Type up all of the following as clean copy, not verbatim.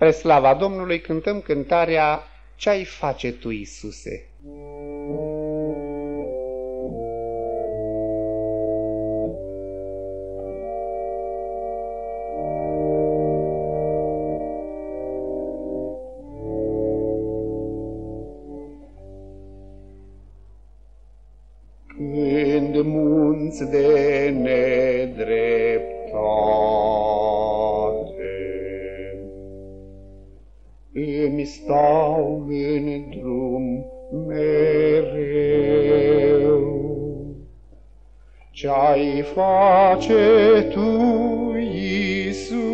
Spre slava Domnului cântăm cântarea Ce-ai face tu, Iisuse? Când munți de nedreptate îmi stau în drum mereu, ce-ai face tu, Iisuse,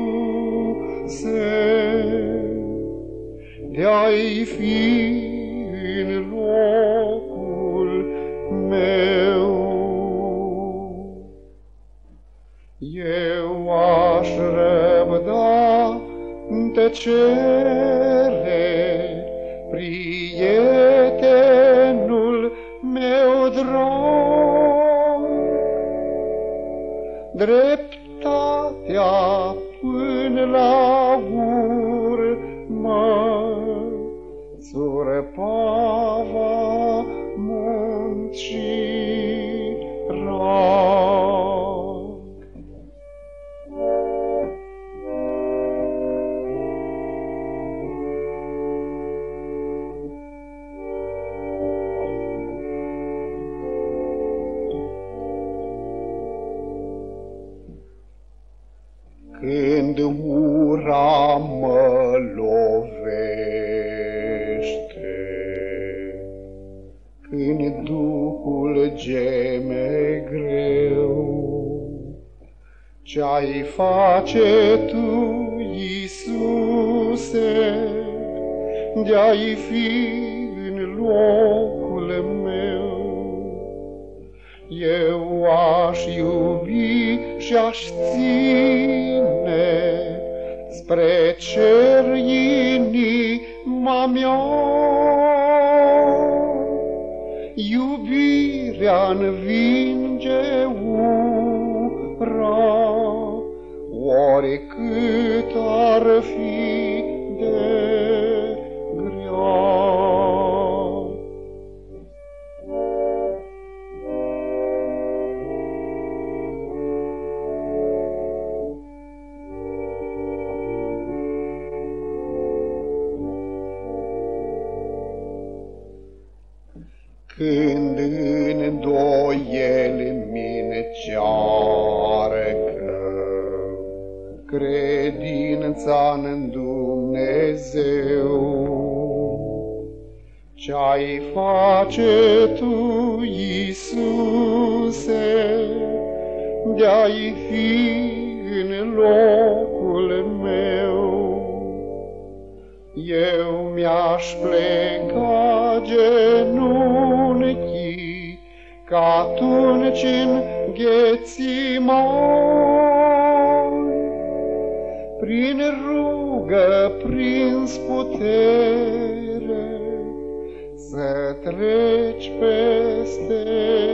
de-ai fi în locul meu? Eu aș răbda în tăcere, prietenul meu drag, dreptatea până la urmă, surpava muncii rag. Când ura mă lovește, când Duhul geme greu, ce-ai face tu, Iisuse, de-ai fi în locul meu? Eu aș iubi și aș ține spre cer inima mea. Iubirea învinge ura, oricât ar fi de grea. Când în îndoieli mi-ncearcă credința în Dumnezeu, ce-ai face tu, Iisuse, de-ai fi în locul meu? Eu mi-aș pleca genunchii ca atunci în Ghețimani, prin rugă prins putere, să treci peste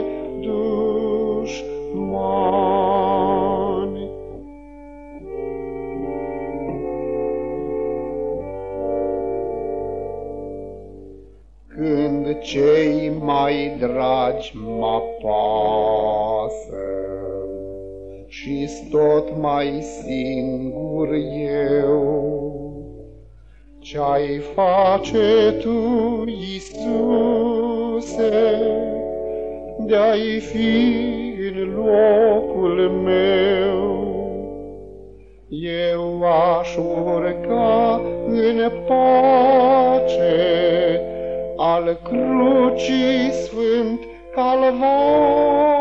dușmani. Când cei mai dragi mă pasă și-s tot mai singur eu, ce-ai face tu, Iisuse, de-ai fi în locul meu? Eu aș urca în pace al crucii sfânt Calvar,